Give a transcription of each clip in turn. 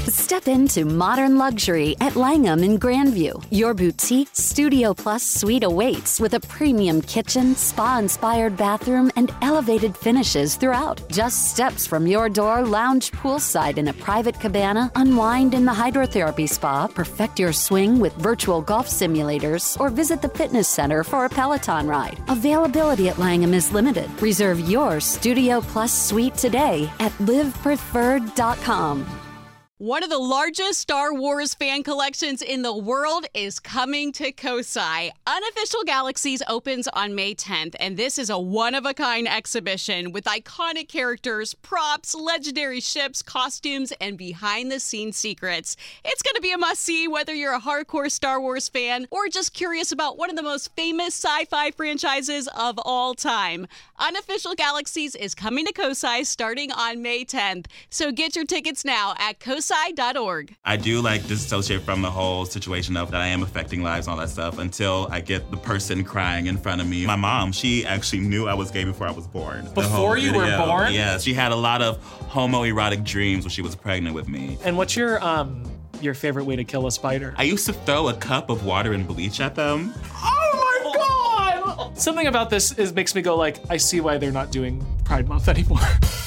Step into modern luxury at Langham in Grandview. Your boutique Studio Plus suite awaits with a premium kitchen, spa-inspired bathroom, and elevated finishes throughout. Just steps from your door, lounge poolside in a private cabana, unwind in the hydrotherapy spa, perfect your swing with virtual golf simulators, or visit the fitness center for a Peloton ride. Availability at Langham is limited. Reserve your Studio Plus suite today at livepreferred.com. One of the largest Star Wars fan collections in the world is coming to Kosai. Unofficial Galaxies opens on May 10th, and this is a one-of-a-kind exhibition with iconic characters, props, legendary ships, costumes, and behind-the-scenes secrets. It's going to be a must-see whether you're a hardcore Star Wars fan or just curious about one of the most famous sci-fi franchises of all time. Unofficial Galaxies is coming to Kosai starting on May 10th, so get your tickets now at kosai.org. I do disassociate from the whole situation of that I am affecting lives and all that stuff until I get the person crying in front of me. My mom, she actually knew I was gay before I was born. Before you were born? Yeah, she had a lot of homoerotic dreams when she was pregnant with me. And what's your favorite way to kill a spider? I used to throw a cup of water and bleach at them. Oh my God! Something about this makes me go I see why they're not doing Pride Month anymore.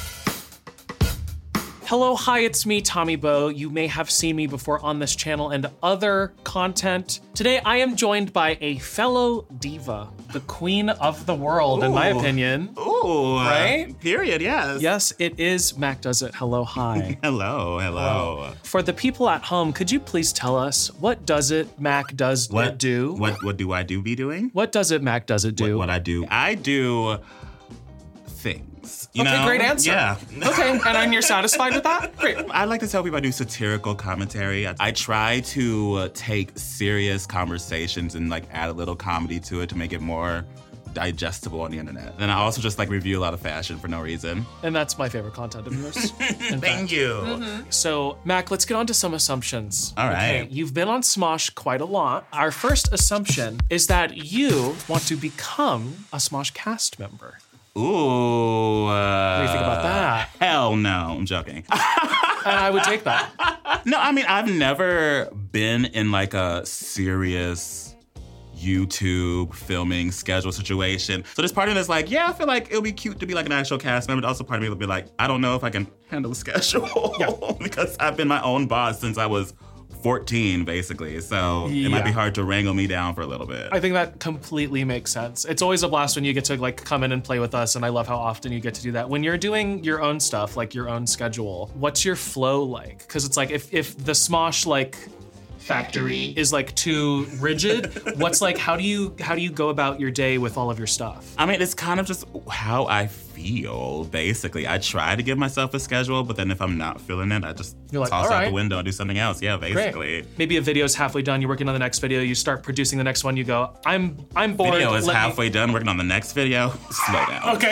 Hello, hi, it's me, Tommy Boe. You may have seen me before on this channel and other content. Today, I am joined by a fellow diva, the queen of the world, in my opinion. Ooh, right? Period, yes. Yes, it is Mac Does It. Hello, hi. Hello. For the people at home, could you please tell us what does it Mac Does It do? What do I do be doing? What does it Mac Does It do? What I do? I do things. You know? Great answer. Yeah. Okay, and you're satisfied with that? Great. I like to tell people I do satirical commentary. I try to take serious conversations and add a little comedy to it to make it more digestible on the internet. And I also just review a lot of fashion for no reason. And that's my favorite content of yours. Thank you. Mm-hmm. So, Mac, let's get on to some assumptions. All right. Okay, you've been on Smosh quite a lot. Our first assumption is that you want to become a Smosh cast member. Ooh. What do you think about that? Hell no. I'm joking. And I would take that. No, I mean, I've never been in a serious YouTube filming schedule situation. So there's part of me that's yeah, I feel like it'll be cute to be an actual cast member. But also part of me will be I don't know if I can handle a schedule. Yeah. Because I've been my own boss since I was 14, basically. So it might be hard to wrangle me down for a little bit. I think that completely makes sense. It's always a blast when you get to come in and play with us, and I love how often you get to do that. When you're doing your own stuff, your own schedule, what's your flow like? Because it's if the Smosh factory is too rigid, what's how do you go about your day with all of your stuff? I mean, it's kind of just how I feel, basically. I try to give myself a schedule, but then if I'm not feeling it, I just toss out the window and do something else. Yeah, basically. Great. Maybe a video's halfway done, you're working on the next video, you start producing the next one, you go, I'm bored. Video is halfway done, working on the next video. Slow down. Okay,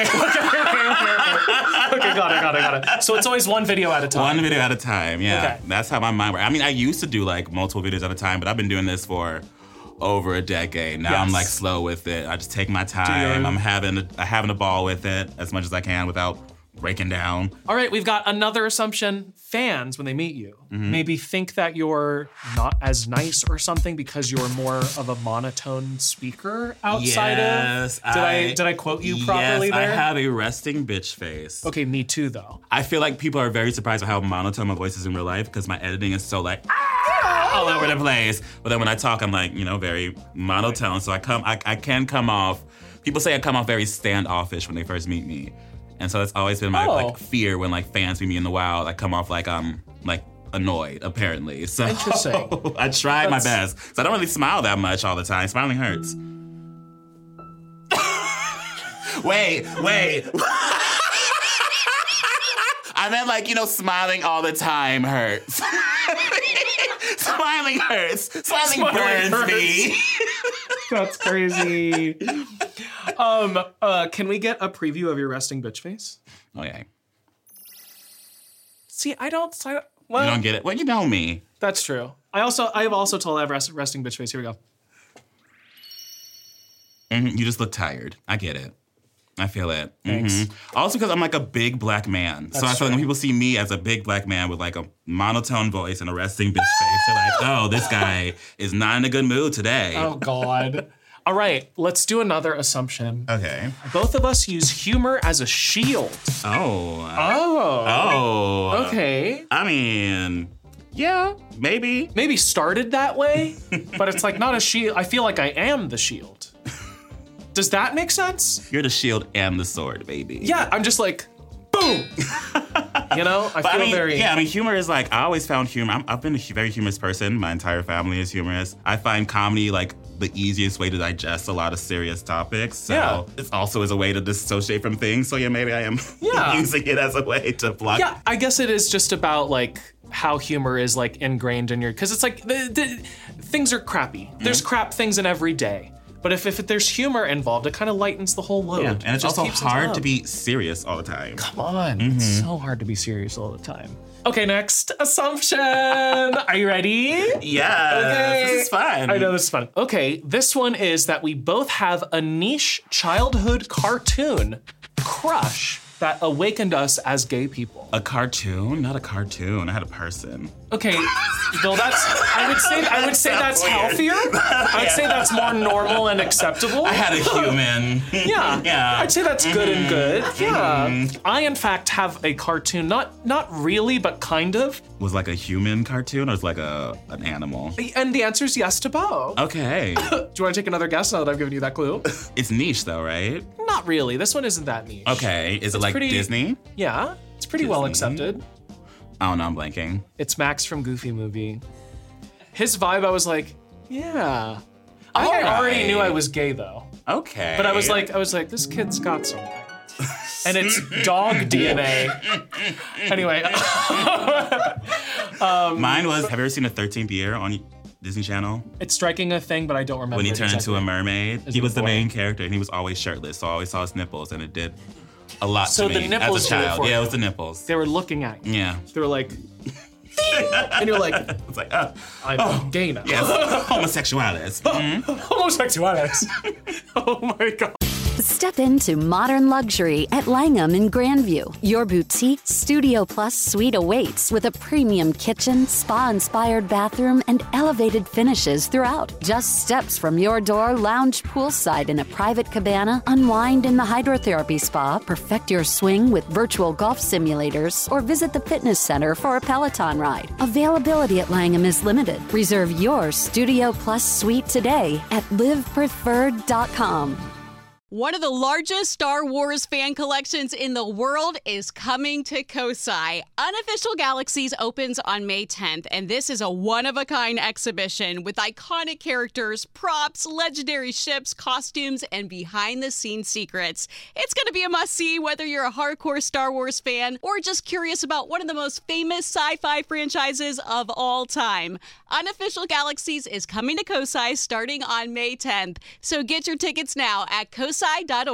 got it. So it's always one video at a time. One video at a time, yeah. Okay. That's how my mind works. I mean, I used to do multiple videos at a time, but I've been doing this for over a decade. Now I'm slow with it. I just take my time. I'm having a ball with it as much as I can without breaking down. All right, we've got another assumption. Fans, when they meet you, maybe think that you're not as nice or something because you're more of a monotone speaker outside of... Did I quote you properly there? Yes, I have a resting bitch face. Okay, me too, though. I feel like people are very surprised at how monotone my voice is in real life because my editing is so all over the place. But then when I talk, I'm very monotone. So I can come off, people say I come off very standoffish when they first meet me. And so that's always been my fear when fans meet me in the wild. I come off I'm annoyed, apparently. So interesting. I try my best. So I don't really smile that much all the time. Smiling hurts. Wait. I meant smiling all the time hurts. Smiling hurts. Smiling burns me. That's crazy. Can we get a preview of your resting bitch face? Okay. See, I don't. You don't get it. Well, you know me. That's true. I have also told I have resting bitch face. Here we go. You just look tired. I get it. I feel it. Thanks. Also because I'm like a big black man. So I feel like when people see me as a big black man with like a monotone voice and a resting bitch face, they're like, oh, this guy is not in a good mood today. Oh, God. All right, let's do another assumption. Okay. Both of us use humor as a shield. Oh. Okay. I mean, yeah, maybe. Maybe started that way, but it's like not a shield. I feel like I am the shield. Does that make sense? You're the shield and the sword, baby. Yeah, I'm just like, boom. You know, I feel very... Yeah, I mean, humor is like, I always found humor. I've been a very humorous person. My entire family is humorous. I find comedy like the easiest way to digest a lot of serious topics. So it also is a way to dissociate from things. So yeah, maybe I am using it as a way to block. Yeah, I guess it is just about like how humor is like ingrained in your... Because it's like, things are crappy. There's crap things in every day. But if there's humor involved, it kind of lightens the whole load. Yeah, and it's just so hard to be serious all the time. Come on, it's so hard to be serious all the time. Okay, next assumption. Are you ready? Yeah, okay. This is fun. I know this is fun. Okay, this one is that we both have a niche childhood cartoon crush that awakened us as gay people. A cartoon? Not a cartoon. I had a person. Okay, well I would say that's healthier. I'd say that's more normal and acceptable. I had a human. Yeah. I'd say that's good and good. Yeah. I in fact have a cartoon, not really, but kind of. Was like a human cartoon or was like an animal? And the answer is yes to both. Okay. Do you want to take another guess now that I've given you that clue? It's niche though, right? Not really. This one isn't that niche. Okay. Is it like Disney? Yeah. It's pretty well accepted. I don't know, I'm blanking. It's Max from Goofy Movie. His vibe, I was like, yeah. I already knew I was gay though. Okay. But I was like, this kid's got something. And it's dog DNA. Anyway. Mine was, have you ever seen The 13th Year on Disney Channel? It's striking a thing, but I don't remember. When he turned exactly. into a mermaid, he was the main character and he was always shirtless, so I always saw his nipples and it did a lot to me the nipples as a child. Yeah, it was the nipples. They were looking at you. Yeah. They were like, and you're like, it's like, I'm gay now. Yes, homosexualities. Homosexualities. Oh my God. Step into modern luxury at Langham in Grandview. Your boutique Studio Plus suite awaits with a premium kitchen, spa-inspired bathroom, and elevated finishes throughout. Just steps from your door, lounge poolside in a private cabana, unwind in the hydrotherapy spa, perfect your swing with virtual golf simulators, or visit the fitness center for a Peloton ride. Availability at Langham is limited. Reserve your Studio Plus suite today at livepreferred.com. One of the largest Star Wars fan collections in the world is coming to Kosai. Unofficial Galaxies opens on May 10th, and this is a one-of-a-kind exhibition with iconic characters, props, legendary ships, costumes, and behind-the-scenes secrets. It's going to be a must-see whether you're a hardcore Star Wars fan or just curious about one of the most famous sci-fi franchises of all time. Unofficial Galaxies is coming to Kosai starting on May 10th, so get your tickets now at kosai.org.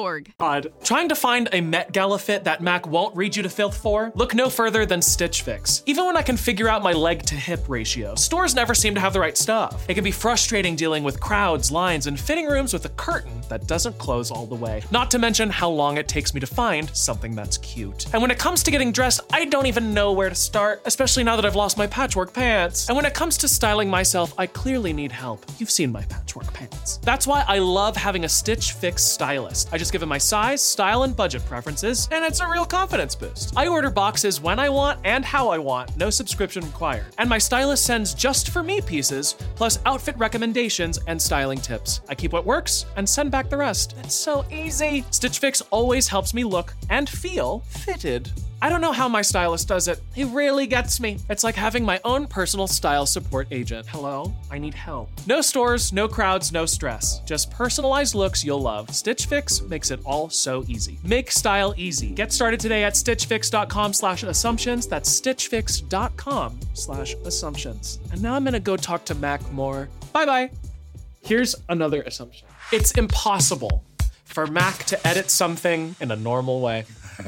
God. Trying to find a Met Gala fit that Mac won't read you to filth for? Look no further than Stitch Fix. Even when I can figure out my leg to hip ratio, stores never seem to have the right stuff. It can be frustrating dealing with crowds, lines, and fitting rooms with a curtain that doesn't close all the way. Not to mention how long it takes me to find something that's cute. And when it comes to getting dressed, I don't even know where to start, especially now that I've lost my patchwork pants. And when it comes to styling myself, I clearly need help. You've seen my patchwork pants. That's why I love having a Stitch Fix stylist. I just give it my size, style, and budget preferences, and it's a real confidence boost. I order boxes when I want and how I want, no subscription required. And my stylist sends just for me pieces, plus outfit recommendations and styling tips. I keep what works and send back the rest. It's so easy. Stitch Fix always helps me look and feel fitted. I don't know how my stylist does it. He really gets me. It's like having my own personal style support agent. Hello, I need help. No stores, no crowds, no stress. Just personalized looks you'll love. Stitch Fix makes it all so easy. Make style easy. Get started today at stitchfix.com/assumptions. That's stitchfix.com/assumptions. And now I'm gonna go talk to Mac more. Bye-bye. Here's another assumption. It's impossible for Mac to edit something in a normal way.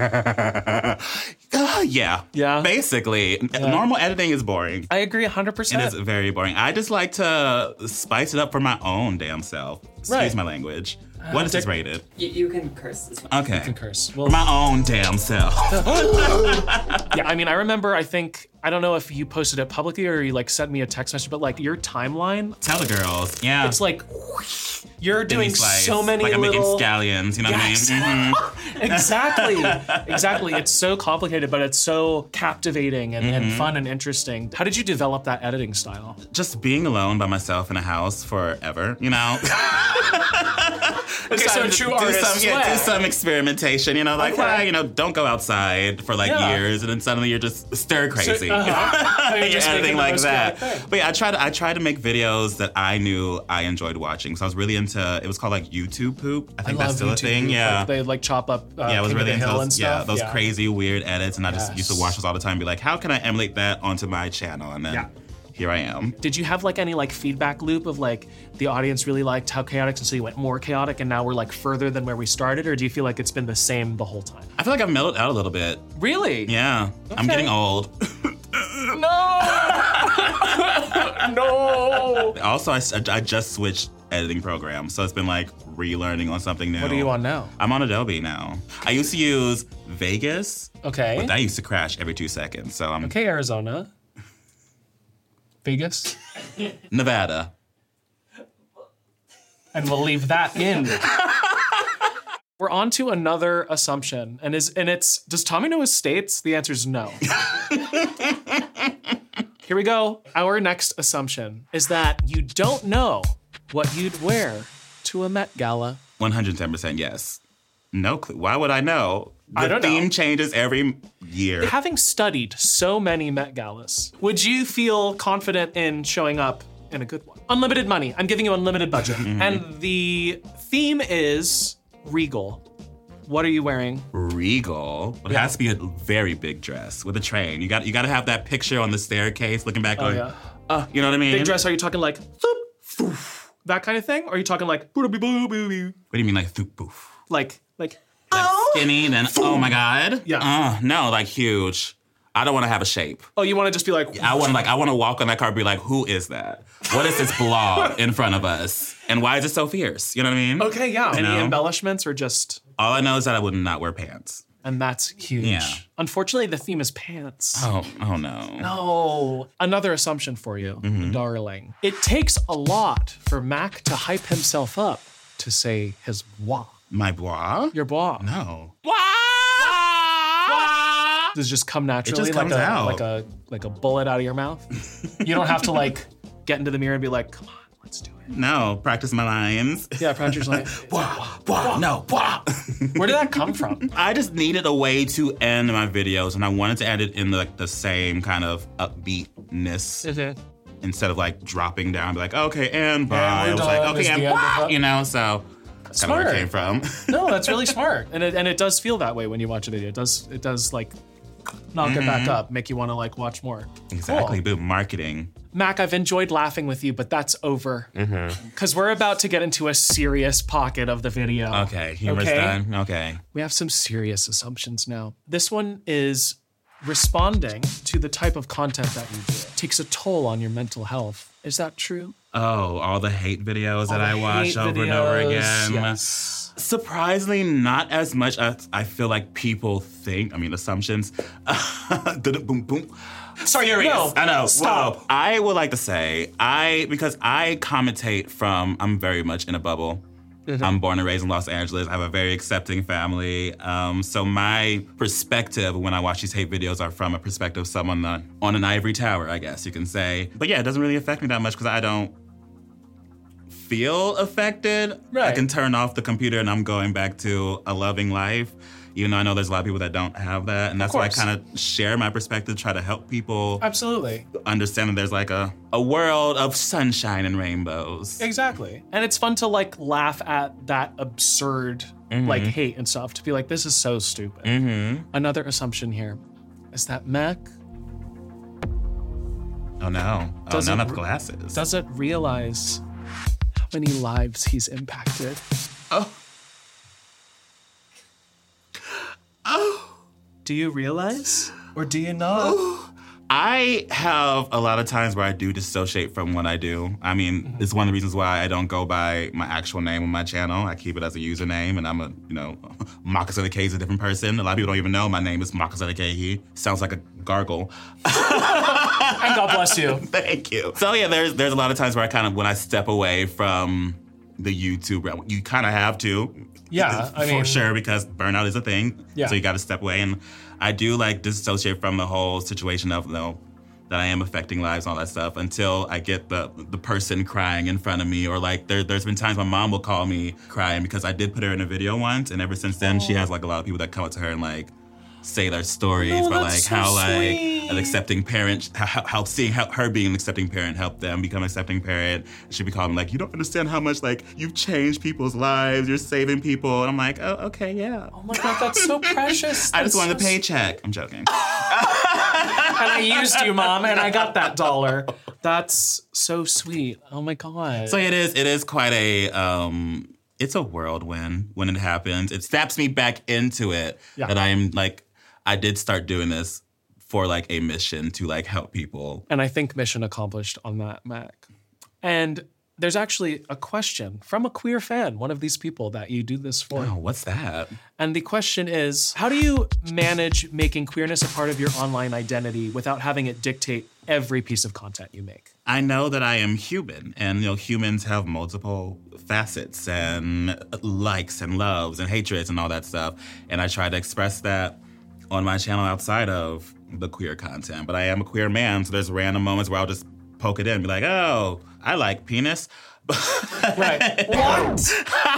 Yeah. Basically, normal editing is boring. I agree 100%. It is very boring. I just like to spice it up for my own damn self. Excuse my language. What is this rated? You can curse as well. Okay. You can curse. Well, My own damn self. yeah, I mean, I remember, I don't know if you posted it publicly or you like sent me a text message, but like your timeline, Tell the girls. Yeah. it's like, you're doing Slice. so many like I'm making little... scallions, you know Yes. what I mean? Mhm. Exactly. It's so complicated, but it's so captivating and fun and interesting. How did you develop that editing style? Just being alone by myself in a house forever, you know? Okay, so true artist do some experimentation, you know, like, Okay. well, you know, don't go outside for like Yeah. years and then suddenly you're just stir crazy. You're You're just anything making the like most that. chaotic thing. But yeah, I tried to make videos that I knew I enjoyed watching. So I was really into, it was called like YouTube poop. I think that's still a thing. Yeah. Like, they like chop up Yeah, I was King of really the into Hill those, and stuff. those crazy weird edits, and I just used to Yes. watch those all the time and be like, how can I emulate that onto my channel? And then here I am. Did you have like any like feedback loop of like the audience really liked how chaotic, and so you went more chaotic, and now we're like further than where we started, or do you feel like it's been the same the whole time? I feel like I've mellowed out a little bit. Really? Yeah, I'm getting old. No. No. Also, I just switched editing programs, so it's been like relearning on something new. What are you on now? I'm on Adobe now. I used to use Vegas, Okay. but that used to crash every 2 seconds. So I'm Okay, Arizona. Vegas. Nevada. And we'll leave that in. We're on to another assumption, and it's does Tommy know his states? The answer is no. Here we go. Our next assumption is that you don't know what you'd wear to a Met Gala. 110% yes. No clue. Why would I know? I don't The know. theme changes every year. Having studied so many Met Galas, would you feel confident in showing up in a good one? Unlimited money. I'm giving you unlimited budget. And the theme is regal. What are you wearing? Regal. It has to be a very big dress with a train. You got to have that picture on the staircase looking back going, yeah. You know what I mean? Big dress, are you talking like thoop, thoof, that kind of thing? Or are you talking like boo boo boo boo boo? What do you mean like thoop boof? Like Skinny, then oh my God. Yeah. No, like huge. I don't want to have a shape. oh, you want to just be like I want to walk on that car and be like, who is that? What is this blob in front of us? And why is it so fierce? You know what I mean? okay, yeah. Any know? embellishments or just All I know is that I would not wear pants. and that's huge. Yeah. Unfortunately, the theme is pants. Oh no. Oh, another assumption for you, darling. It takes a lot for Mac to hype himself up to say his bois. My bois? Your bois. No. Does it just come naturally, just comes out. like a bullet out of your mouth? You don't have to like get into the mirror and be like, come on, let's do it. No. Practice my lines. Yeah, practice like, No. where did that come from? I just needed a way to end my videos, and I wanted to end it in the same kind of upbeatness instead of like dropping down, be like, okay, and bye. we're I was done. like, Is okay, and the end of bye. it? You know, so that's kind of where it came from. No, that's really smart, and it does feel that way when you watch a video. It does like knock it back up, make you want to like watch more. Exactly, Cool. but marketing. Mac, I've enjoyed laughing with you, but that's over. Because we're about to get into a serious pocket of the video. Okay, humor's Okay. done. Okay. We have some serious assumptions now. This one is responding to the type of content that you do. It takes a toll on your mental health. Is that true? Oh, all the hate videos that I the watch hate over and over videos, again. yes. Surprisingly, not as much as I feel like people think. I mean, assumptions. Boom, boom. Serious. No, I know. stop. Well, I would like to say, because I commentate from, I'm very much in a bubble. I'm born and raised in Los Angeles. I have a very accepting family. So my perspective when I watch these hate videos are from a perspective of someone on an ivory tower, I guess you can say. But yeah, it doesn't really affect me that much because I don't feel affected. Right. I can turn off the computer and I'm going back to a loving life. Even though I know there's a lot of people that don't have that. And that's why I course. kind of share my perspective, try to help people Absolutely. understand that there's like a world of sunshine and rainbows. Exactly. And it's fun to like laugh at that absurd like hate and stuff, to be like, this is so stupid. Another assumption here is that Mac Oh no. Oh, Doesn't no, not the re- glasses. doesn't realize how many lives he's impacted. Do you realize? Or do you not? I have a lot of times where I do dissociate from what I do. I mean, it's one of the reasons why I don't go by my actual name on my channel. I keep it as a username, and I'm a, Moccasin K is a different person. A lot of people don't even know my name is Moccasin K. Sounds like a gargle. And God bless you. Thank you. So yeah, there's a lot of times where when I step away from the YouTube realm, you kind of have to. Yeah, for sure, because burnout is a thing. Yeah. So you got to step away, and I do dissociate from the whole situation of that I am affecting lives and all that stuff until I get the person crying in front of me, or there's been times my mom will call me crying because I did put her in a video once, and ever since then she has a lot of people that come up to her and say their stories, but so how sweet. an accepting parent, how seeing her being an accepting parent helped them become an accepting parent. She'd be calling me you don't understand how much you've changed people's lives, you're saving people, and I'm like, oh, okay, yeah. Oh my God, that's so precious. I just wanted a paycheck. I'm joking. And I used you, Mom, and I got that dollar. That's so sweet. Oh my God. So it is quite a it's a whirlwind when it happens. It snaps me back into it that I am I did start doing this for a mission to help people. And I think mission accomplished on that, Mac. And there's actually a question from a queer fan, one of these people that you do this for. Oh, what's that? And the question is, how do you manage making queerness a part of your online identity without having it dictate every piece of content you make? I know that I am human, and humans have multiple facets and likes and loves and hatreds and all that stuff. And I try to express that on my channel outside of the queer content. But I am a queer man, so there's random moments where I'll just poke it in and be like, oh, I like penis. Right. What?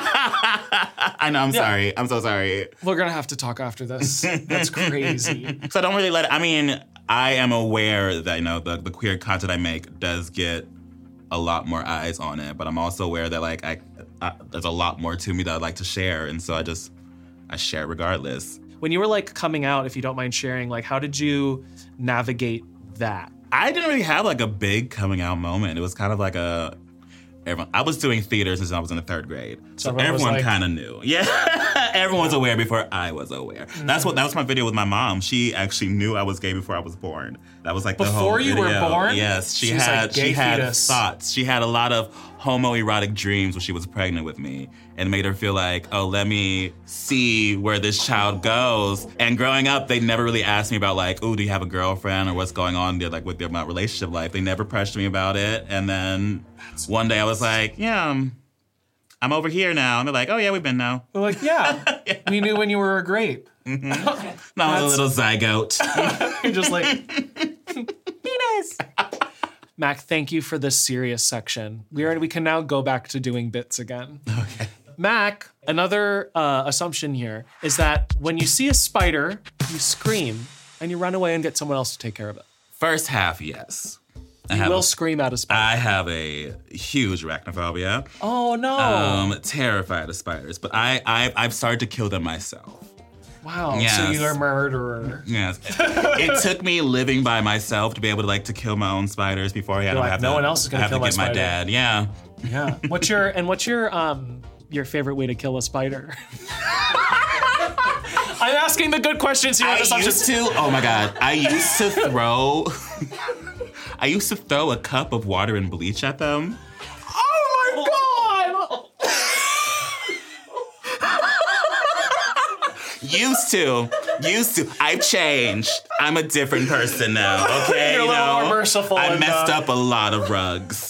I know, I'm sorry. I'm so sorry. We're gonna have to talk after this. That's crazy. So I don't really I am aware that, the queer content I make does get a lot more eyes on it, but I'm also aware that, there's a lot more to me that I'd like to share, and so I share regardless. When you were, coming out, if you don't mind sharing, how did you navigate that? I didn't really have, a big coming out moment. It was kind of I was doing theater since I was in the 3rd grade. So everyone kind of knew. Yeah. Everyone's aware before I was aware. Mm-hmm. That was my video with my mom. She actually knew I was gay before I was born. That was the whole Before you video. were born? Yes. She had thoughts. She had a lot of homoerotic dreams when she was pregnant with me, and made her feel oh, let me see where this child goes. And growing up, they never really asked me about oh, do you have a girlfriend or what's going on there, with my relationship life. They never pressured me about it. And then one day I was yeah, I'm over here now. And they're oh yeah, we've been now. We're yeah. We knew when you were a grape. Mm-hmm. I was a little zygote. You're just penis. Mac, thank you for this serious section. We can now go back to doing bits again. Okay. Mac, another assumption here is that when you see a spider, you scream and you run away and get someone else to take care of it. First half, yes. You will scream at a spider. I have a huge arachnophobia. Oh no. Terrified of spiders, but I've started to kill them myself. Wow. Yes. So you're a murderer. Yes. It took me living by myself to be able to kill my own spiders before I had to have no one else is gonna kill my spider. my dad. Yeah. Yeah. What's your favorite way to kill a spider? I'm asking the good questions here. Oh my God. I used to throw a cup of water and bleach at them. Oh my God! Used to. I've changed. I'm a different person now, okay? You're a little more merciful. I messed up a lot of rugs.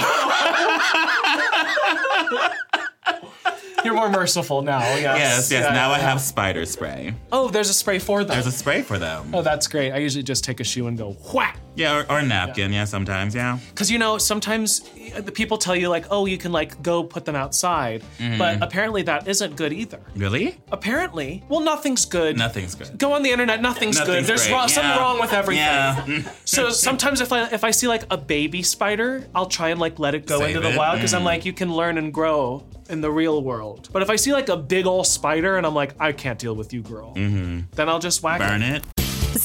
You're more merciful now, yes. Yes. Now I have spider spray. Oh, there's a spray for them. There's a spray for them. Oh, that's great. I usually just take a shoe and go whack. Yeah, or a napkin, yeah, sometimes, yeah. Because, sometimes the people tell you, oh, you can, go put them outside. Mm-hmm. But apparently that isn't good either. Really? Apparently. Well, nothing's good. Nothing's good. Go on the internet, nothing's good. There's something wrong with everything. Yeah. So sometimes if I see, a baby spider, I'll try and, let it go into the wild. Because I'm you can learn and grow in the real world. But if I see, a big old spider and I'm I can't deal with you, girl. Mm-hmm. Then I'll just whack Burn it.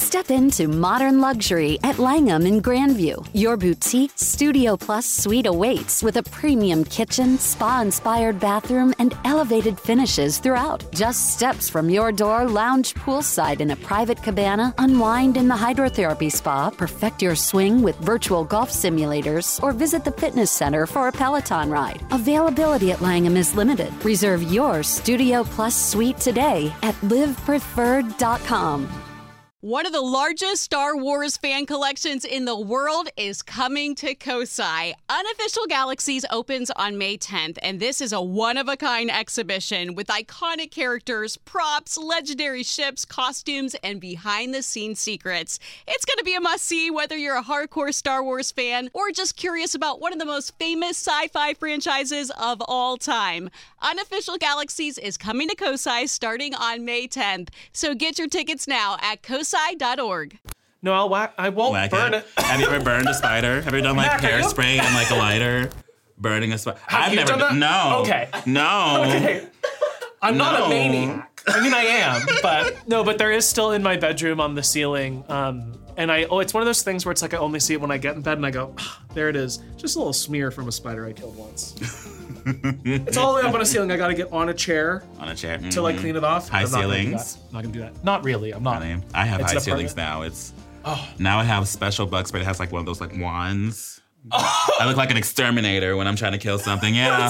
Step into modern luxury at Langham in Grandview. Your boutique Studio Plus suite awaits with a premium kitchen, spa-inspired bathroom, and elevated finishes throughout. Just steps from your door, lounge poolside in a private cabana, unwind in the hydrotherapy spa, perfect your swing with virtual golf simulators, or visit the fitness center for a Peloton ride. Availability at Langham is limited. Reserve your Studio Plus suite today at livepreferred.com. One of the largest Star Wars fan collections in the world is coming to Kosai. Unofficial Galaxies opens on May 10th, and this is a one-of-a-kind exhibition with iconic characters, props, legendary ships, costumes, and behind-the-scenes secrets. It's going to be a must-see whether you're a hardcore Star Wars fan or just curious about one of the most famous sci-fi franchises of all time. Unofficial Galaxies is coming to Kosai starting on May 10th, so get your tickets now at kosai.org. No, I won't burn it. Have you ever burned a spider? Have you done like hairspray and like a lighter? Burning a spider? I've never done that. No. Okay. No. Okay. I'm not a maniac. I mean, I am, but there is still in my bedroom on the ceiling. And it's one of those things where it's like I only see it when I get in bed and I go, there it is. Just a little smear from a spider I killed once. It's all the way up on a ceiling. I got to get on a chair. To like clean it off. High ceilings. I'm not gonna do that. Not really. I'm not. I have high ceilings now. Now I have special bug spray that has like one of those like wands. I look like an exterminator when I'm trying to kill something. Yeah.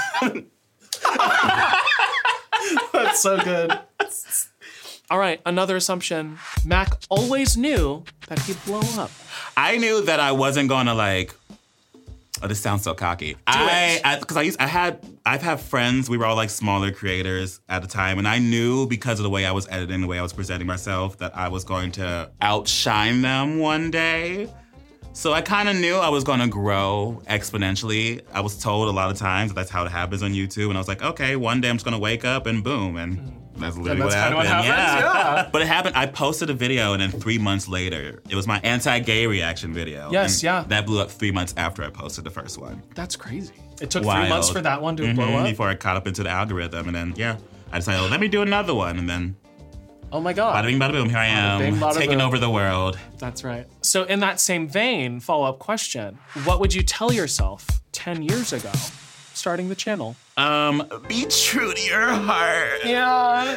That's so good. All right, another assumption. Mac always knew that he'd blow up. I knew that I wasn't going to like. Oh, this sounds so cocky. I've had friends. We were all like smaller creators at the time, and I knew because of the way I was editing, the way I was presenting myself, that I was going to outshine them one day. So I kind of knew I was going to grow exponentially. I was told a lot of times that's how it happens on YouTube, and I was like, okay, one day I'm just going to wake up and boom, and that's literally what happened. Kind of what happens, yeah. But it happened. I posted a video, and then 3 months later, it was my anti-gay reaction video. Yes, yeah. That blew up 3 months after I posted the first one. That's crazy. It took 3 months for that one to blow up? Before I caught up into the algorithm, and then, I decided, let me do another one, and then... Oh my God. Bada bing, bada boom, here I am, taking over the world. That's right. So in that same vein, follow-up question, what would you tell yourself 10 years ago, starting the channel? Be true to your heart. Yeah.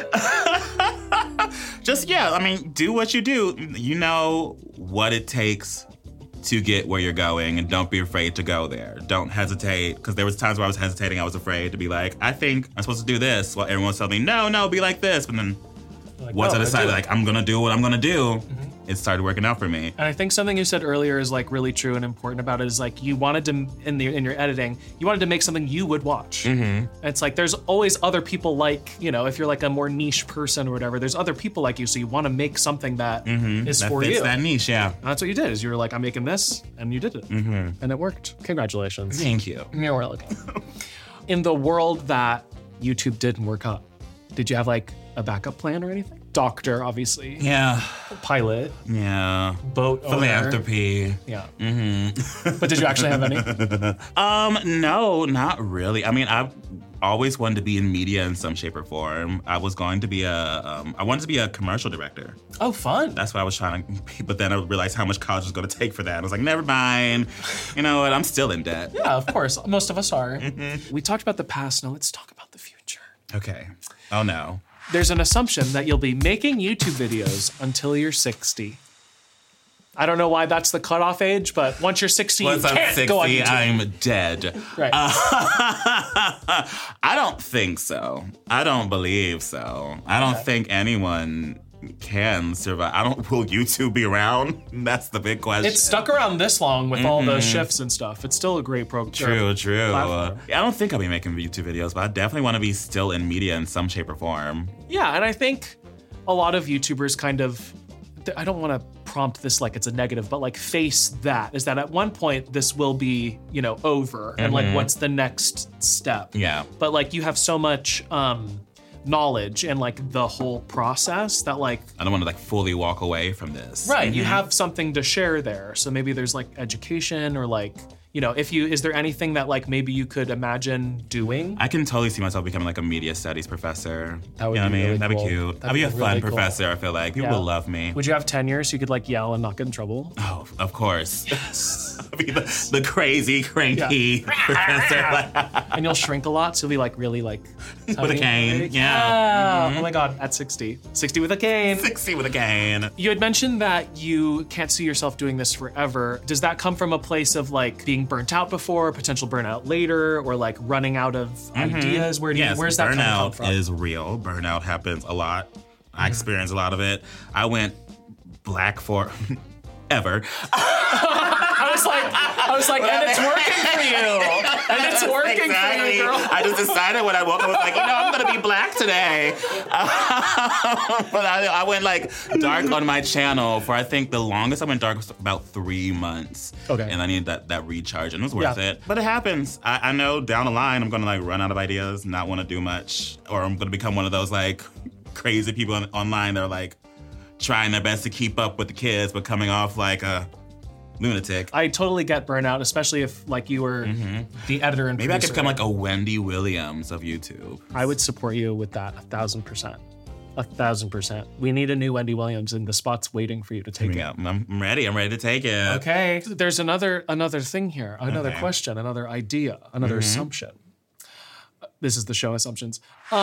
Do what you do. You know what it takes to get where you're going, and don't be afraid to go there. Don't hesitate, because there was times where I was hesitating. I was afraid to be like, I think I'm supposed to do this, while everyone was telling me, no, be like this. But then once I decided, I'm gonna do what I'm gonna do, it started working out for me. And I think something you said earlier is like really true and important about it is like you wanted to, in your editing, you wanted to make something you would watch. And it's like there's always other people like, if you're like a more niche person or whatever, there's other people like you, so you want to make something that is for you. That niche, yeah. And that's what you did, is you were like, I'm making this, and you did it. And it worked. Congratulations. Thank you. You're welcome. In the world that YouTube didn't work out, did you have like a backup plan or anything? Doctor, obviously. Yeah. Pilot. Yeah. Boat owner. Philanthropy. Yeah. But did you actually have any? No, not really. I mean, I've always wanted to be in media in some shape or form. I was going to be I wanted to be a commercial director. Oh, fun. That's what I was trying to be, but then I realized how much college was going to take for that. I was like, never mind. You know what? I'm still in debt. Yeah, of course. Most of us are. We talked about the past. Now let's talk about the future. Okay. Oh, no. There's an assumption that you'll be making YouTube videos until you're 60. I don't know why that's the cutoff age, but once you're 60, once you can't go on YouTube. I'm dead. Right. I don't think so. I don't believe so. I don't think anyone can survive. Will YouTube be around? That's the big question. It's stuck around this long with all those shifts and stuff. It's still a great program. True. I don't think I'll be making YouTube videos, but I definitely want to be still in media in some shape or form. Yeah, and I think a lot of YouTubers kind of, I don't want to prompt this like it's a negative, but like face that, is that at one point this will be, over, and like what's the next step? Yeah. But like you have so much knowledge and like the whole process that like I don't want to like fully walk away from this. Right. You have something to share there. So maybe there's like education or like, is there anything that like maybe you could imagine doing? I can totally see myself becoming like a media studies professor. That would You know be what I mean? really That'd cool. be cute. That'd I'd be be a fun really cool. professor, I feel like. People Yeah. will love me. Would you have tenure so you could like yell and not get in trouble? Oh, of course. I'd be the crazy, cranky professor. And you'll shrink a lot, so you'll be like really like With a tiny. cane, yeah. Oh my God, at 60. 60 with a cane. 60 with a cane. You had mentioned that you can't see yourself doing this forever. Does that come from a place of like being burnt out before, potential burnout later, or like running out of ideas? Where's that coming burnout from? is real. Burnout happens a lot. I experience a lot of it. I went black for ever. I was like, and it's working for you. And it's working Exactly. for you, girl. I just decided when I woke up, I was like, I'm gonna be black today. But I went like dark on my channel for I think the longest I went dark was about 3 months. Okay. And I needed that recharge, and it was worth Yeah. it. But it happens. I know down the line I'm gonna like run out of ideas, not want to do much, or I'm gonna become one of those like crazy people online that are like trying their best to keep up with the kids, but coming off like a lunatic. I totally get burnout, especially if like you were the editor and Maybe I could producer. become like a Wendy Williams of YouTube. I would support you with that 1,000%. 1,000%. We need a new Wendy Williams, and the spot's waiting for you to take it. Yeah, I'm ready. I'm ready to take it. Okay. There's another thing here, another Okay. question, another idea, another assumption. This is the show assumptions.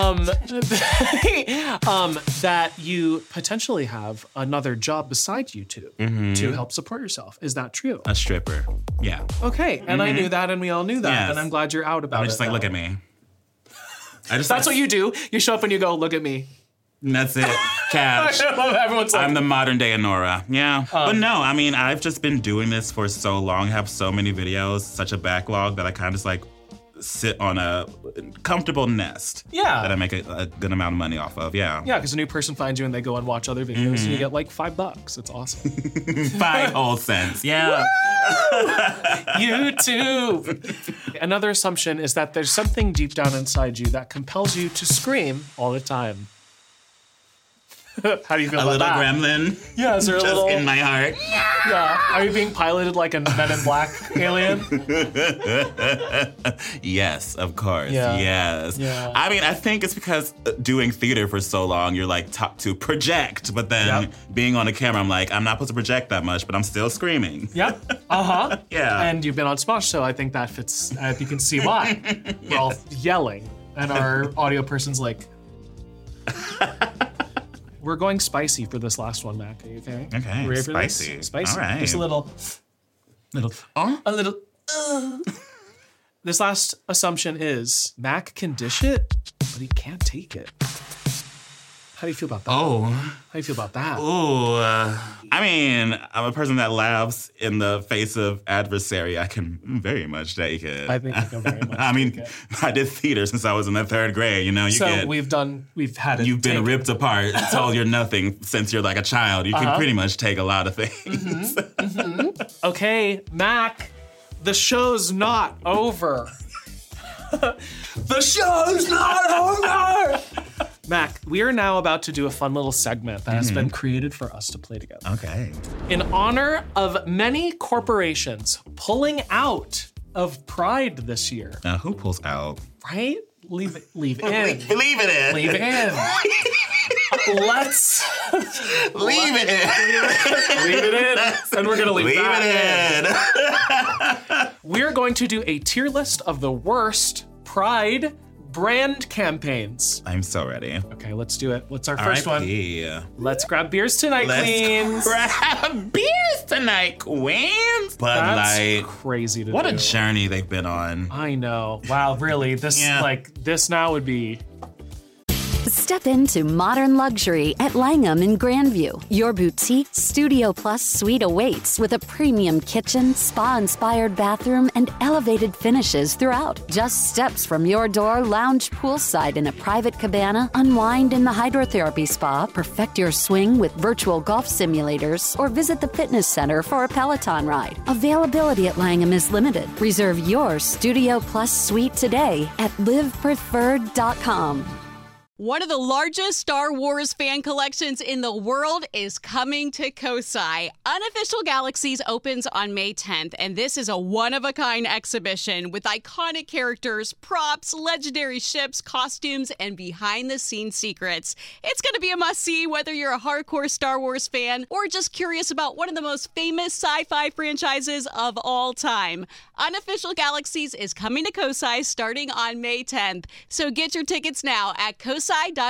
That you potentially have another job besides YouTube to help support yourself. Is that true? A stripper. Yeah. Okay. And I knew that, and we all knew that, Yes. and I'm glad you're out about I'm it. just like, now. look at me. That's what you do. You show up and you go, look at me. And that's it. Cash. Everyone's like, I'm the modern day Anora. Yeah. But no, I mean, I've just been doing this for so long, have so many videos, such a backlog that I kind of just like sit on a comfortable nest. Yeah. That I make a good amount of money off of. Yeah. yeah, because a new person finds you and they go and watch other videos and you get like $5. It's awesome. 5 whole cents. Yeah. YouTube. Another assumption is that there's something deep down inside you that compels you to scream all the time. How do you feel A about little that? gremlin. Yeah, is there a Just little? in my heart. Yeah. Are you being piloted like a Men in Black alien? Yes, of course. Yeah. Yes. Yeah. I mean, I think it's because doing theater for so long, you're like taught to project, but then Yep. being on the camera, I'm like, I'm not supposed to project that much, but I'm still screaming. Yep. Uh-huh. Yeah. And you've been on Smosh, so I think that fits. You can see why. We're all yelling, and our audio person's like. We're going spicy for this last one, Mac. Are you okay? Okay, You ready for this? spicy. Spicy. All right. Just a little. Oh? A little. This last assumption is Mac can dish it, but he can't take it. How do you feel about that? Oh. How do you feel about that? Ooh. I mean, I'm a person that laughs in the face of adversary. I can very much take it. I think I can very much I mean, take it. I did theater since I was in the 3rd grade. You know, So we've had it. You've been taken. ripped apart, told you're nothing since you're like a child. You can pretty much take a lot of things. Okay, Mac, the show's not over. The show's not over! Mac, we are now about to do a fun little segment that has been created for us to play together. Okay. In honor of many corporations pulling out of Pride this year, Now, who pulls out? right? Leave in. Leave it in. Leave in. Let's Leave it in. leave it in. And we're gonna leave Leave that in. it in. We're going to do a tier list of the worst Pride brand campaigns. I'm so ready. Okay, let's do it. What's our first one? R.I.P. Let's grab beers tonight, Let's queens. grab beers tonight, queens. But That's like, crazy to what do. a journey they've been on. I know. Wow, really? This Yeah. this now would be. Step into modern luxury at Langham in Grandview. Your boutique Studio Plus suite awaits with a premium kitchen, spa-inspired bathroom, and elevated finishes throughout. Just steps from your door, lounge poolside in a private cabana, unwind in the hydrotherapy spa, perfect your swing with virtual golf simulators, or visit the fitness center for a Peloton ride. Availability at Langham is limited. Reserve your Studio Plus suite today at livepreferred.com. One of the largest Star Wars fan collections in the world is coming to Kosai. Unofficial Galaxies opens on May 10th, and this is a one-of-a-kind exhibition with iconic characters, props, legendary ships, costumes, and behind-the-scenes secrets. It's going to be a must-see whether you're a hardcore Star Wars fan or just curious about one of the most famous sci-fi franchises of all time. Unofficial Galaxies is coming to Kosai starting on May 10th, so get your tickets now at kosai.org.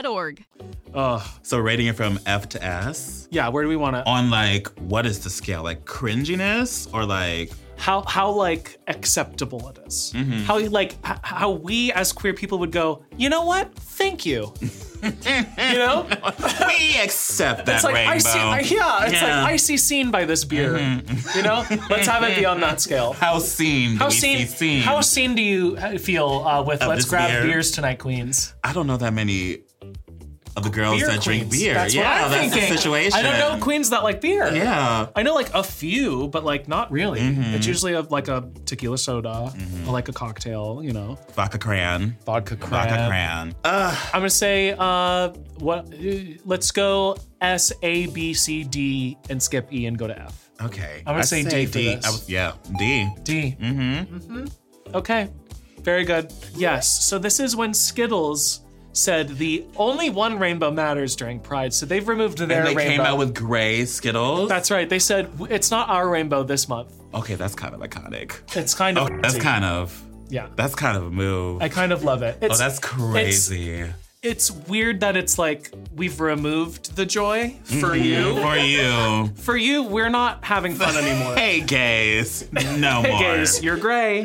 So rating it from F to S? Yeah, where do we want to? On like, what is the scale? Like cringiness or like? How like acceptable it is. How we as queer people would go, you know what? Thank you. You know? We accept that it's like, rainbow. It's like icy seen by this beer. You know? Let's have it be on that scale. How seen do we see seen? How seen do you feel with Let's Grab Beers Tonight, Queens? I don't know that many of the girls Beer that drink queens. beer. That's what I'm that's thinking. the situation. I don't know queens that like beer. Yeah. I know like a few, but like not really. It's usually like a tequila soda or like a cocktail, you know. Vodka cran. Vodka cran. I'm gonna say let's go S, A, B, C, D, and skip E and go to F. Okay. I'm gonna say D for D. this. D. D. Okay. Very good. Yes. So this is when Skittles said the only one rainbow matters during Pride. So they've removed their And they rainbow. came out with gray Skittles. That's right. They said it's not our rainbow this month. Okay, that's kind of iconic. It's kind of That's kind of a move. I kind of love it. That's crazy. It's weird that it's like we've removed the joy for you. For you. For you, we're not having fun anymore. Hey, gays. No Hey more. gays, you're gray.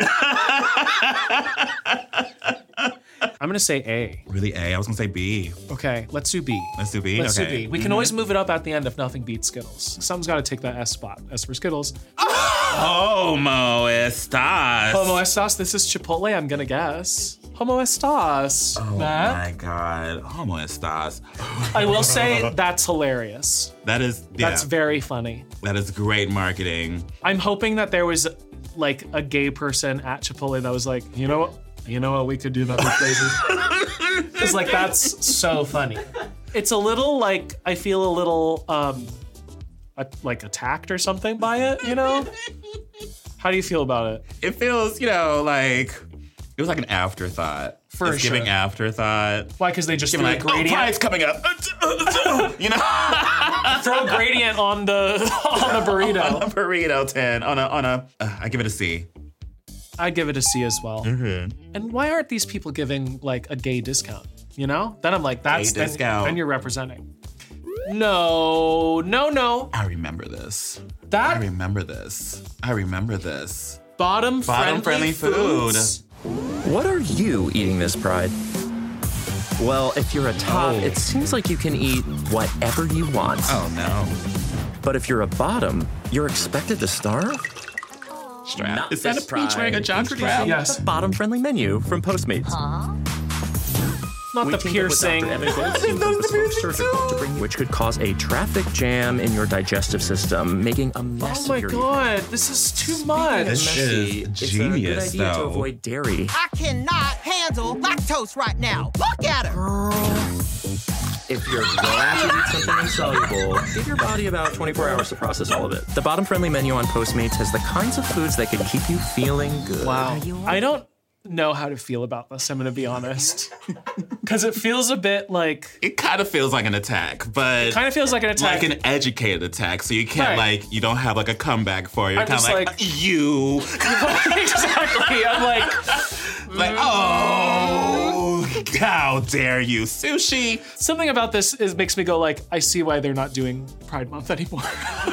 I'm gonna say A. Really A? I was gonna say B. Okay, let's do B. Let's do B? Let's okay. do B. We can always move it up at the end if nothing beats Skittles. Someone's gotta take that S spot. S for Skittles. Homo estas. Homo estas, this is Chipotle, I'm gonna guess. Homo estas. Oh Matt? my God. Homo estas. I will say that's hilarious. That's very funny. That is great marketing. I'm hoping that there was like a gay person at Chipotle that was like, you know what we could do that'd be crazy. Because like that's so funny. It's a little like I feel a little like attacked or something by it, you know? How do you feel about it? It feels, like it was like an afterthought. For it's sure. giving afterthought. Why? Because they just threw a Like, gradient. Pride's coming up. Throw a gradient on the burrito. On a burrito tin. I give it a C. I'd give it a C as well. And why aren't these people giving like a gay discount? You know? Then I'm like, that's Gay discount. then you're representing. No. I remember this. That I remember this. bottom Friendly food. What are you eating this Pride? Well, if you're a top, it seems like you can eat whatever you want. Oh no. But if you're a bottom, you're expected to starve? Strap. Not Is that this a peach wearing a Pride. John strap? Yes. Bottom-friendly menu from Postmates. Not We the teamed up with piercing. Dr. Evan Goldstein from Bespoke Surgical to bring you, which could cause a traffic jam in your digestive system, making a mess Oh my of your God, this is too much. This messy. is It's a good genius, idea to though. avoid dairy. I cannot handle lactose right now. Look at her. If you're going to eat something insoluble, give your body about 24 hours to process all of it. The bottom-friendly menu on Postmates has the kinds of foods that could keep you feeling good. Wow. I don't know how to feel about this, I'm gonna be honest. Because it feels a bit like, It kind of feels like an attack, but kind of feels like an attack. like an educated attack. So you can't Right. you don't have like a comeback for it. You're I'm kind of just like, like- you. Exactly, I'm like, Oh, how dare you, sushi? something about this makes me go like, I see why they're not doing Pride Month anymore.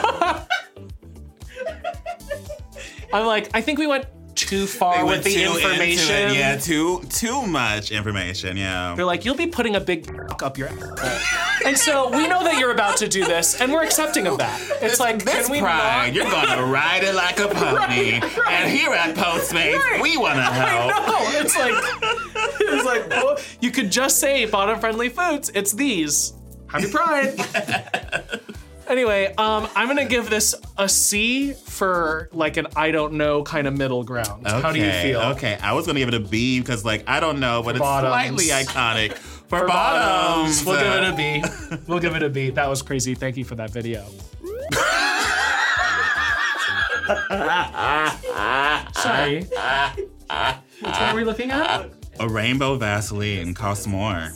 I'm like, I think we went too far with the information. Yeah, too much information. Yeah. They're like, you'll be putting a big up your ass. And so we know that you're about to do this, and we're accepting of that. It's like, This can we Pride, not? you're gonna ride it like a pony. And here at Postmates, we wanna help. No, it's like, well, you could just say bottom-friendly foods. It's these. Happy Pride. Anyway, I'm gonna give this a C for like an I don't know kind of middle ground. How do you feel? Okay, I was gonna give it a B because I don't know, but it's Bottoms. slightly iconic. For bottoms. We'll give it a B. We'll give it a B. That was crazy. Thank you for that video. Sorry. Which one are we looking at? A rainbow Vaseline costs more.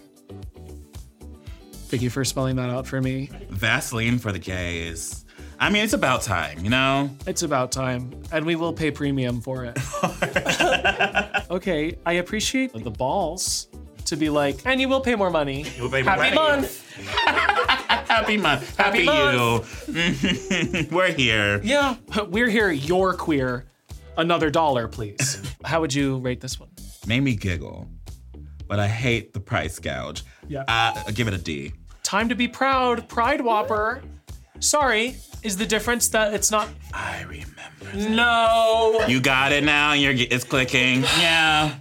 Thank you for spelling that out for me. Vaseline for the gays. I mean, it's about time, you know? It's about time, and we will pay premium for it. Okay, I appreciate the balls to be like, and you will pay more money. You'll pay more Happy money. month. Happy month. Happy you. We're here. Yeah, we're here. You're queer. Another $1, please. How would you rate this one? Made me giggle, but I hate the price gouge. Yeah. I give it a D. Time to be proud. Pride Whopper. Sorry, is the difference that it's not? I remember. No. You got it now. It's clicking. Yeah.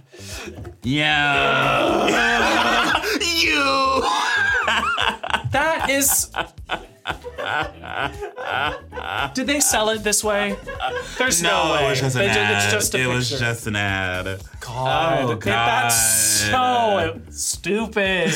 Yeah. You. That is. Did they sell it this way? There's no way. It was just an ad. It's just a picture. It was just an ad. God. Oh, That's so stupid.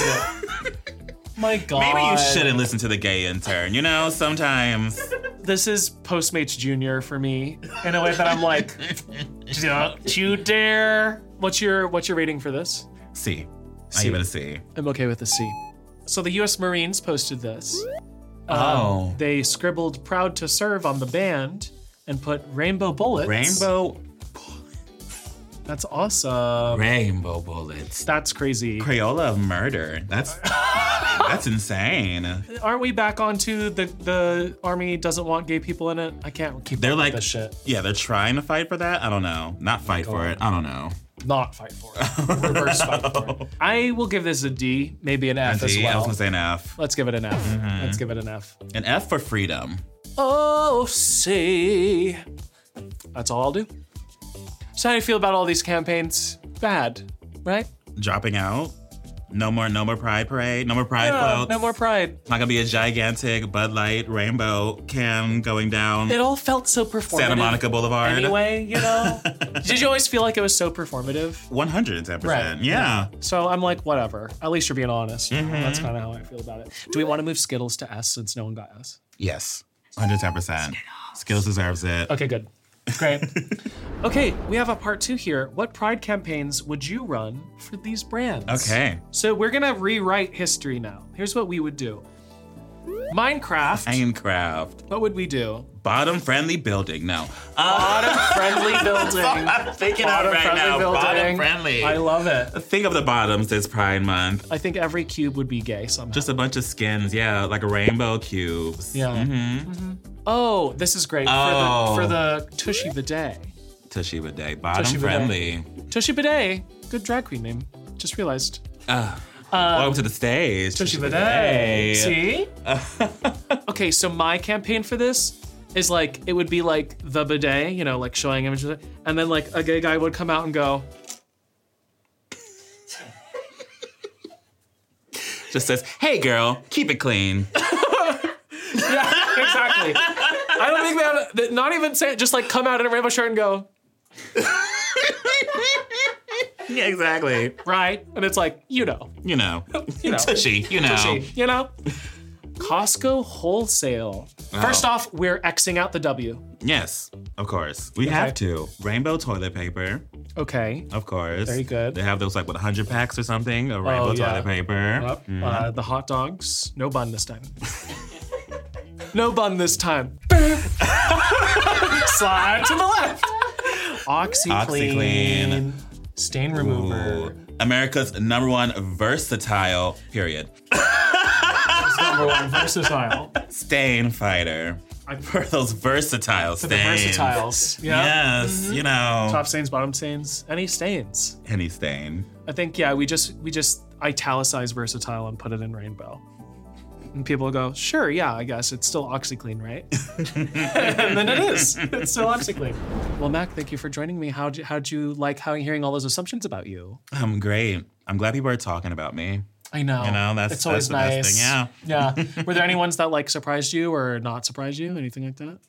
My God. Maybe you shouldn't listen to the gay intern. You know, sometimes. This is Postmates Junior for me in a way that I'm like, don't you dare. What's your rating for this? C. I give it a C. I'm okay with a C. So the U.S. Marines posted this. Oh. They scribbled "proud to serve" on the band and put rainbow bullets. Rainbow. That's awesome. Rainbow bullets. That's crazy. Crayola of murder. That's insane. Aren't we back onto the army doesn't want gay people in it? I can't keep They're up with like, this shit. yeah, they're trying to fight for that. I don't know. Not fight for it. I don't know. Not fight for it. Reverse fight for it. I will give this a D, maybe an F as D, well. I was gonna say an F. Let's give it an F. Let's give it an F. An F for freedom. Oh, C. That's all I'll do. So how do you feel about all these campaigns? Bad, right? Dropping out. No more pride parade. No more pride floats. No more pride. It's not gonna be a gigantic Bud Light rainbow can going down It all felt so performative. Santa Monica Boulevard. Anyway, you know? Did you always feel like it was so performative? 110%. Right. Yeah. So I'm like, whatever. At least you're being honest. That's kind of how I feel about it. Do we want to move Skittles to S since no one got S? Yes. 110%. Skittles deserves it. Okay, good. Great. Okay, we have a part 2 here. What pride campaigns would you run for these brands? Okay. So we're gonna rewrite history now. Here's what we would do. Minecraft. Minecraft. What would we do? Bottom friendly building. No. Bottom-friendly building. I'm thinking out right now. Bottom friendly. I love it. Think of the bottoms this Pride Month. I think every cube would be gay somehow. Just a bunch of skins, yeah, like a rainbow cubes. Yeah. Mm-hmm. Oh, this is great for the Tushy Bidet. Tushy Bidet. Bottom Tushy Bidet. friendly. Tushy Bidet. Good drag queen name. Just realized. Welcome to the stage. Tushy Bidet. See? Okay, so my campaign for this is like, it would be like the bidet, you know, like showing images, and then like a gay guy would come out and go, Just says, hey girl, keep it clean. yeah, exactly. I don't think they have, not even say it, just like come out in a rainbow shirt and go, Yeah, exactly. right? And it's like, you know. You know. You know. Tushy, you know. Tushy, you know? Costco wholesale. First off, we're Xing out the W. Yes, of course. We have to. Rainbow toilet paper, Okay. of course. Very good. They have those like, 100 packs or something of rainbow yeah. toilet paper. Yep. The hot dogs, no bun this time. No bun this time. Slide to the left. OxyClean. Stain remover. Ooh. America's #1 versatile, period. #1 versatile. Stain fighter. For those versatile The stains. versatiles. Yeah. Yes, you know. Top stains, bottom stains, any stains. Any stain. I think, yeah, we just italicize versatile and put it in rainbow. And people will go, sure, yeah, I guess it's still OxyClean, right? And then it is. It's still OxyClean. Well, Mac, thank you for joining me. How'd you like hearing all those assumptions about you? Great. I'm glad people are talking about me. I know. You know, it's always the best nice. thing, yeah. Yeah. Were there any ones that like surprised you or not surprised you? Anything like that?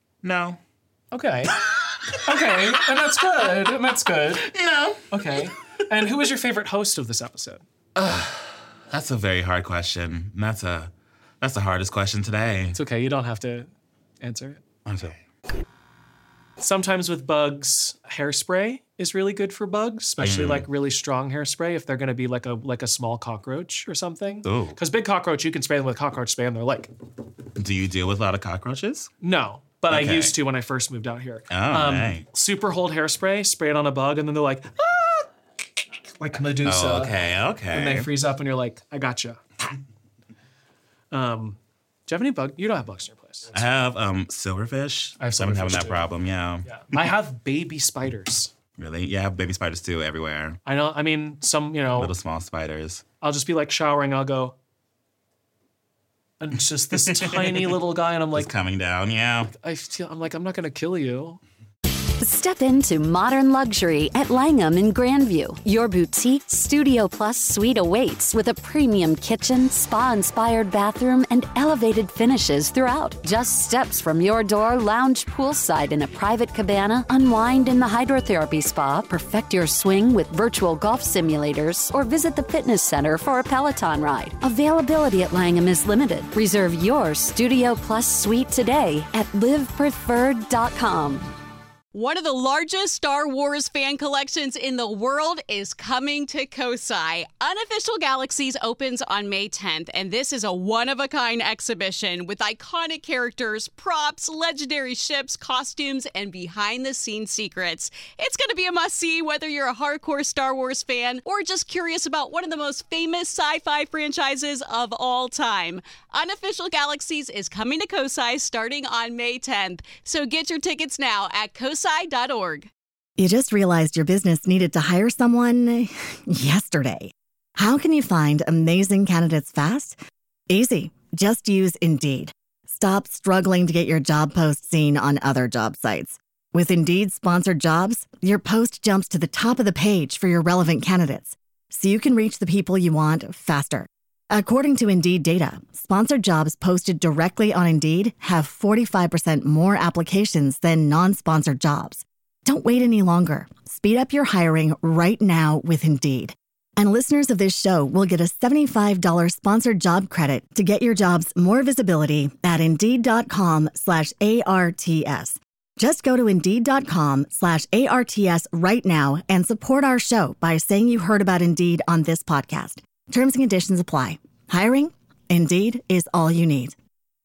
No. Okay. Okay. And that's good. And that's good. No. Okay. And who was your favorite host of this episode? That's a very hard question. That's the hardest question today. It's okay. You don't have to answer it. I'm sorry. Sometimes with bugs, hairspray is really good for bugs, especially like really strong hairspray if they're going to be like a small cockroach or something. Ooh. Because big cockroach, you can spray them with cockroach spray on their leg. Do you deal with a lot of cockroaches? No, but Okay. I used to when I first moved out here. Oh, nice. Super hold hairspray, spray it on a bug, and then they're like, ah! Like Medusa. Oh, okay. And they freeze up, and you're like, I gotcha. Do you have any bug? You don't have bugs in your place. I have silverfish. I have I've been having silverfish, that too. problem, yeah. I have baby spiders. Really? Yeah, I have baby spiders too everywhere. I know. I mean, some, Little small spiders. I'll just be like showering. I'll go, and it's just this tiny little guy, and I'm It's like, coming down, yeah. I'm like, I'm not gonna kill you. Step into modern luxury at Langham in Grandview. Your boutique Studio Plus suite awaits with a premium kitchen, spa-inspired bathroom, and elevated finishes throughout. Just steps from your door, lounge poolside in a private cabana, unwind in the hydrotherapy spa, perfect your swing with virtual golf simulators, or visit the fitness center for a Peloton ride. Availability at Langham is limited. Reserve your Studio Plus suite today at livepreferred.com. One of the largest Star Wars fan collections in the world is coming to Kosai. Unofficial Galaxies opens on May 10th, and this is a one-of-a-kind exhibition with iconic characters, props, legendary ships, costumes, and behind-the-scenes secrets. It's going to be a must-see whether you're a hardcore Star Wars fan or just curious about one of the most famous sci-fi franchises of all time. Unofficial Galaxies is coming to Kosai starting on May 10th, so get your tickets now at kosai.org. You just realized your business needed to hire someone yesterday. How can you find amazing candidates fast? Easy. Just use Indeed. Stop struggling to get your job post seen on other job sites. With Indeed sponsored jobs, your post jumps to the top of the page for your relevant candidates, so you can reach the people you want faster. According to Indeed data, sponsored jobs posted directly on Indeed have 45% more applications than non-sponsored jobs. Don't wait any longer. Speed up your hiring right now with Indeed. And listeners of this show will get a $75 sponsored job credit to get your jobs more visibility at Indeed.com/ARTS. Just go to Indeed.com/ARTS right now and support our show by saying you heard about Indeed on this podcast. Terms and conditions apply. Hiring? Indeed is all you need.